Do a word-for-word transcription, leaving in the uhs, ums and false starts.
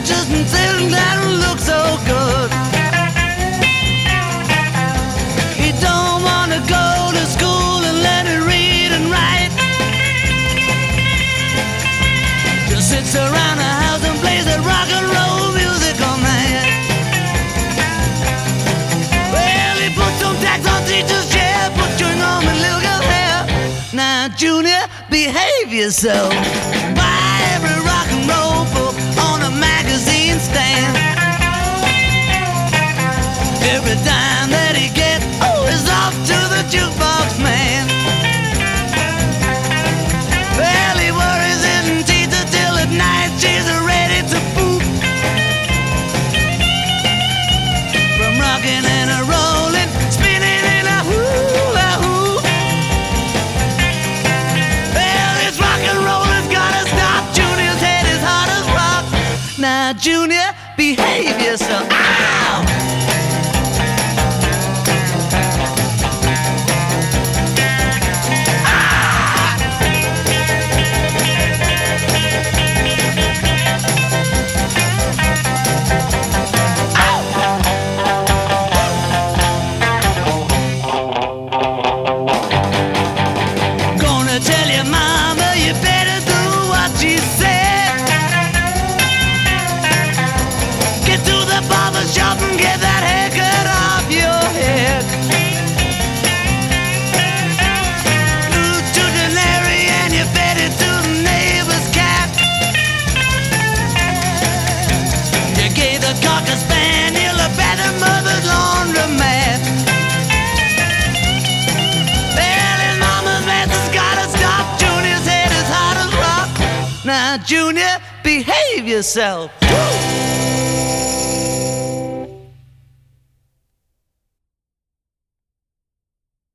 just didn't that look so good. He don't wanna go to school and learn to read and write. Just sits around the house and plays that rock and roll music all night. Well, he put some tax on teacher's chair, put chewing on my little girl's hair. Now, Junior, behave yourself. Buy every rock and roll book on a magazine stand. Every dime that he gets, oh, is off to the jukebox man. Well, he worries his teacher till at night she's ready to poop. From rocking and a rolling, spinning in a hula hoop. Well, this rock and roll has gotta stop. Junior's head is hard as rock. Now, Junior, behave yourself. Ow! Tell your mama you better do what she said. Get to the barber shop and get that haircut off your head. Lose to Denary and you fed it to the neighbor's cat. You gave the cocker spaniel a bed of mother's laundromat. Now, Junior, behave yourself. Woo!